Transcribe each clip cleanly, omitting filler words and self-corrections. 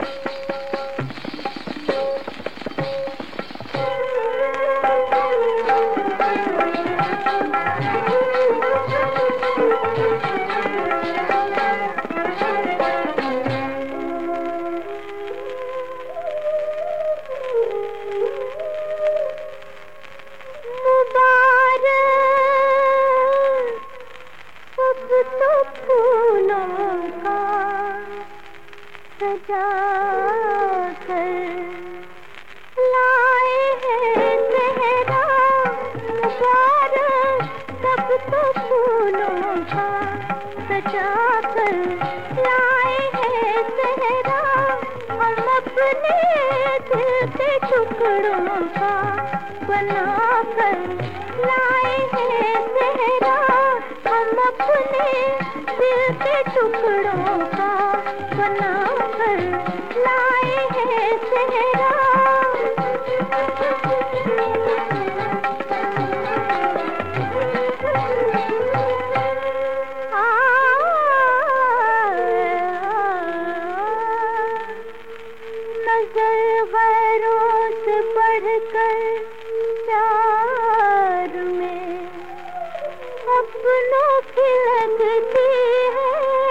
सजा कर लाए हैं सेहरा मुबारक, सब तो फूलों का सजा कर लाए हैं सेहरा। हम अपने दिल के टुकड़ों का बना कर लाए हैं सेहरा। हम अपने दिल के टुकड़ों का बना कर लाए हैं सेहरा। नजर गैरों से बढ़कर प्यार में अपनों की लगती है।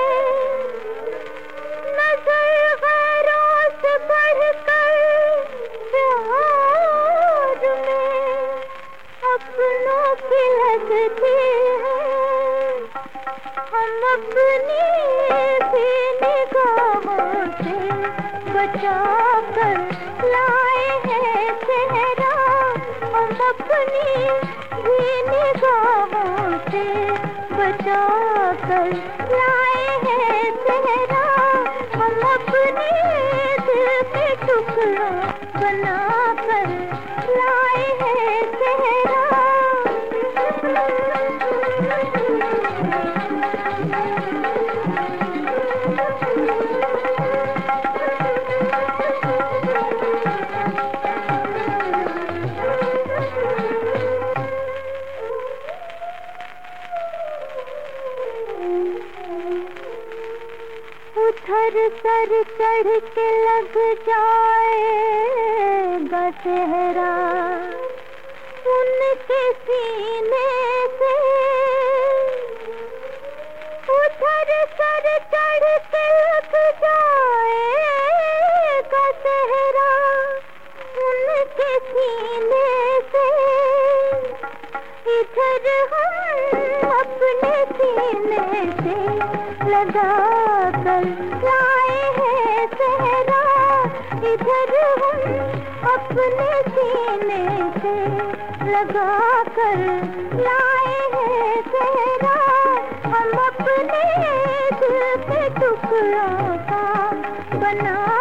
नजर गैरों से बढ़कर प्यार में अपनों की लगती है। हम अपनी भी निगाहों से बचा कर लाए हैं सेहरा। हम अपनी भी निगाहों से बचा कर लाए हैं सेहरा। हम अपने दिल के टुकड़ों बना कर लाए हैं सेहरा। उधर सर चढ़ के लग जाएगा सेहरा उनके सीने से। उधर सर चढ़ के लग जाएगा सेहरा उनके सीने से। इधर हम अपने सीने से लगा कर लाए हैं सेहरा। इधर हम अपने सीने से लगा कर लाए हैं सेहरा। हम अपने दिल के टुकड़ों का बना